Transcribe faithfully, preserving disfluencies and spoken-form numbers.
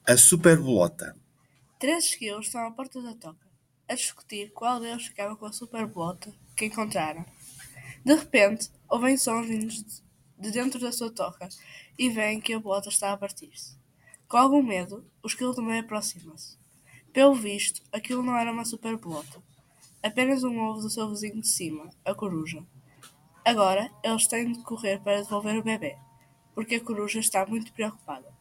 A superbolota. Três esquilos estão à porta da toca, a discutir qual deles ficava com a superbolota que encontraram. De repente, ouvem sons vindos de de dentro da sua toca e veem que a bolota está a partir-se. Com algum medo, o esquilo também aproxima-se. Pelo visto, aquilo não era uma superbolota, apenas um ovo do seu vizinho de cima, a coruja. Agora, eles têm de correr para devolver o bebê, porque a coruja está muito preocupada.